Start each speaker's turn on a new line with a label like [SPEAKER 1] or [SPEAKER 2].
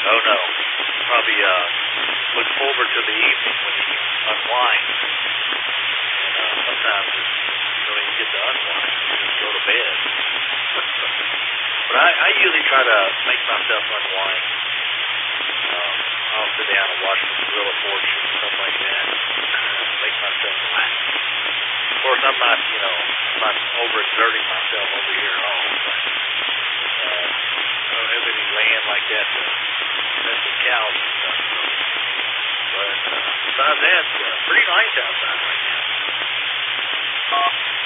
[SPEAKER 1] Oh no. Probably look forward to the evening when you unwind. And sometimes you don't even get to unwind. You just go to bed. But I usually try to make myself unwind. I'll sit down and watch some gorilla forage and stuff like that. Make myself relax. Of course, I'm not overexerting myself over here at all. But, I don't have any land like that to mess with cows and stuff. So. But besides that, pretty nice outside right now.